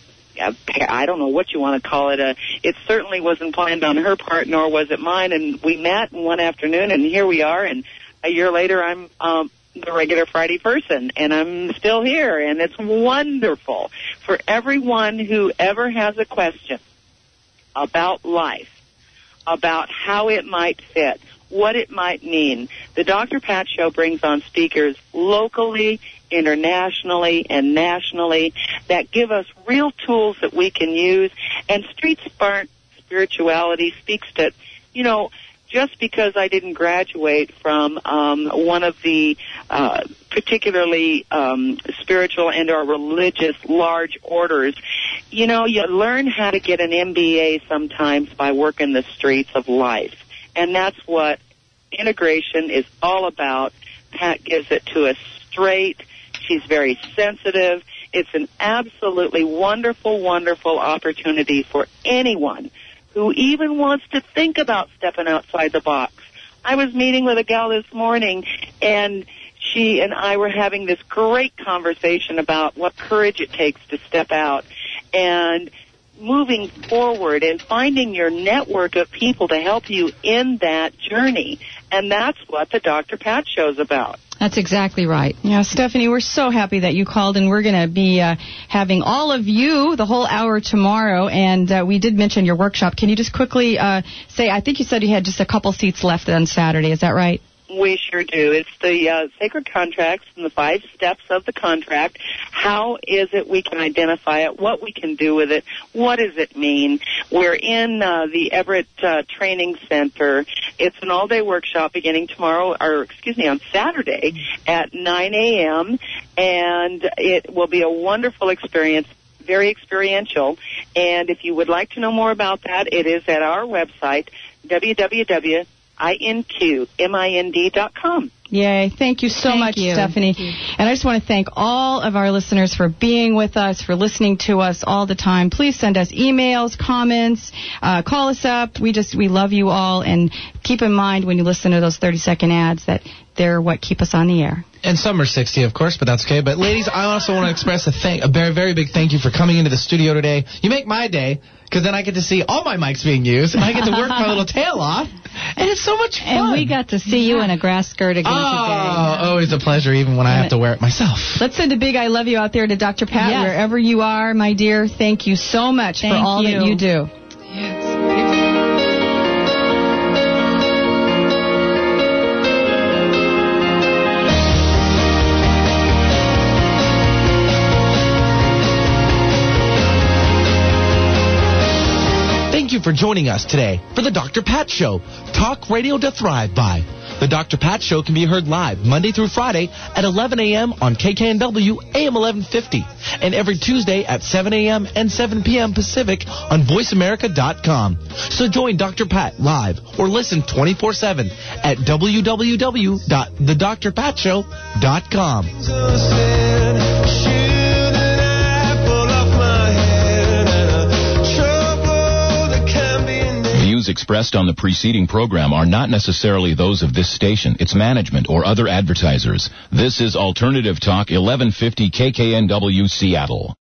I don't know what you want to call it. A, it certainly wasn't planned on her part, nor was it mine. And we met in one afternoon, and here we are. And a year later, I'm um, the regular Friday person, and I'm still here. And it's wonderful for everyone who ever has a question about life, about how it might fit, what it might mean. The Doctor Pat Show brings on speakers locally, internationally, and nationally that give us real tools that we can use. And Street Smart Spirituality speaks to, you know, just because I didn't graduate from um, one of the uh, particularly um, spiritual and or religious large orders, you know, you learn how to get an M B A sometimes by working the streets of life. And that's what integration is all about. Pat gives it to us straight. She's very sensitive. It's an absolutely wonderful, wonderful opportunity for anyone who even wants to think about stepping outside the box. I was meeting with a gal this morning, and she and I were having this great conversation about what courage it takes to step out and moving forward and finding your network of people to help you in that journey. And that's what the Doctor Pat Show's about. That's exactly right. Yeah, Stephanie, we're so happy that you called, and we're going to be uh, having all of you the whole hour tomorrow. And uh, we did mention your workshop. Can you just quickly uh, say, I think you said you had just a couple seats left on Saturday. Is that right? We sure do. It's the uh, sacred contracts and the five steps of the contract. How is it we can identify it, what we can do with it, what does it mean? We're in uh, the Everett uh, Training Center. It's an all-day workshop beginning tomorrow, or excuse me, on Saturday at nine a.m., and it will be a wonderful experience, very experiential. And if you would like to know more about that, it is at our website, w w w dot I N Q mind dot com. Yay. Thank you so Thank much, you. Stephanie. Thank you. And I just want to thank all of our listeners for being with us, for listening to us all the time. Please send us emails, comments, uh, call us up. We just, we love you all. And keep in mind when you listen to those thirty-second ads that they're what keep us on the air. And some are sixty, of course, but that's okay. But, ladies, I also want to express a, thank, a very, very big thank you for coming into the studio today. You make my day, because then I get to see all my mics being used, and I get to work my little tail off, and it's so much fun. And we got to see you in a grass skirt again oh, today. always a pleasure, even when I have to wear it myself. Let's send a big I love you out there to Doctor Pat, Yes. wherever you are, my dear. Thank you so much Thank for all you. that you do. Thank you for joining us today for the Doctor Pat Show, talk radio to thrive by. The Doctor Pat Show can be heard live Monday through Friday at eleven a.m. on K K N W A M eleven fifty and every Tuesday at seven a.m. and seven p.m. Pacific on voice america dot com. So join Doctor Pat live or listen twenty-four seven at w w w dot the dr pat show dot com. Views expressed on the preceding program are not necessarily those of this station, its management, or other advertisers. This is Alternative Talk eleven fifty K K N W Seattle.